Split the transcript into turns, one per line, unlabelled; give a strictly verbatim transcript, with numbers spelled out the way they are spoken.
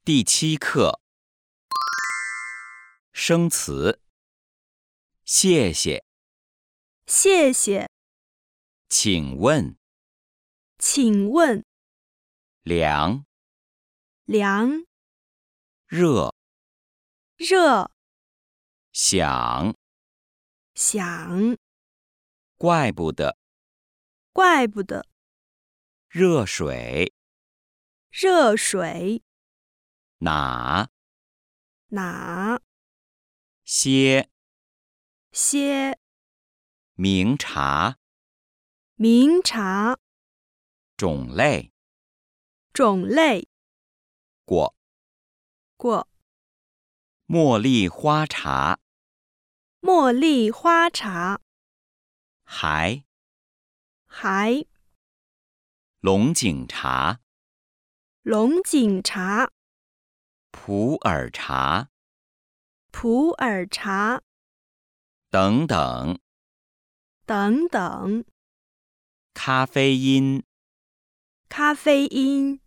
第七课生词。谢谢，
谢谢，
请问，
请问，
凉，
凉，
热，
热，
想，
想，
怪不得，
怪不得，
热水，
热水，
哪，
哪，
些，
些，
明察，
明察，
种类，
种类，
过，
过，
茉莉花茶，
茉莉花茶，
还，
还，
龙井茶，
龙井茶，
普洱茶，
普洱茶，
等等，
等等，
咖啡因。
咖啡因。